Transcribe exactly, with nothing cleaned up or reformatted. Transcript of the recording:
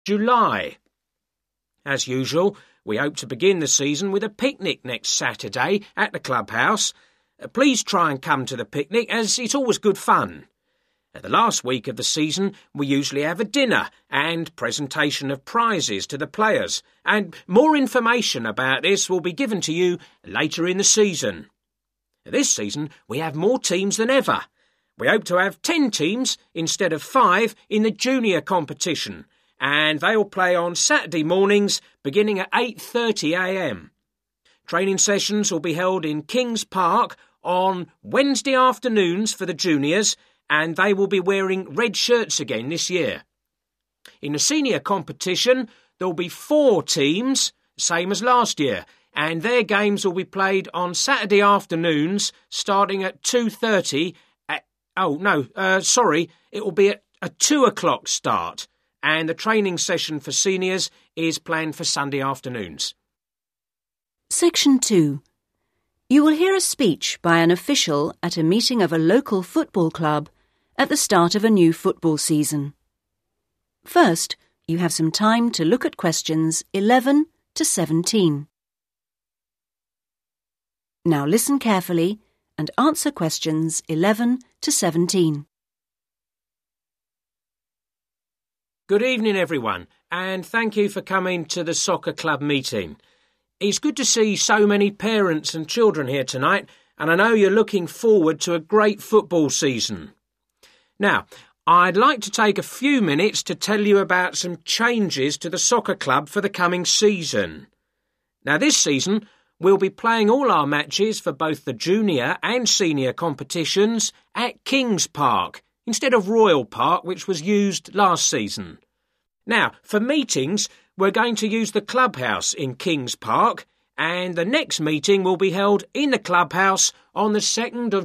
July. As usual, we hope to begin the season with a picnic next Saturday at the clubhouse. Uh, please try and come to the picnic, as it's always good fun. At the last week of the season, we usually have a dinner and presentation of prizes to the players, and more information about this will be given to you later in the season. This season, we have more teams than ever. We hope to have ten teams instead of five in the junior competition, and they'll play on Saturday mornings beginning at eight thirty a m. Training sessions will be held in Kings Park on Wednesday afternoons for the juniors, and they will be wearing red shirts again this year. In the senior competition, there will be four teams, same as last year, and their games will be played on Saturday afternoons starting at two thirty. At, oh, no, uh, sorry, it will be at a two o'clock start, and the training session for seniors is planned for Sunday afternoons. Section two. You will hear a speech by an official at a meeting of a local football club at the start of a new football season. First, you have some time to look at questions eleven to seventeen. Now listen carefully and answer questions eleven to seventeen. Good evening, everyone, and thank you for coming to the soccer club meeting. It's good to see so many parents and children here tonight, and I know you're looking forward to a great football season. Now, I'd like to take a few minutes to tell you about some changes to the soccer club for the coming season. Now, this season, we'll be playing all our matches for both the junior and senior competitions at Kings Park, instead of Royal Park, which was used last season. Now, for meetings, we're going to use the clubhouse in Kings Park, and the next meeting will be held in the clubhouse on the second of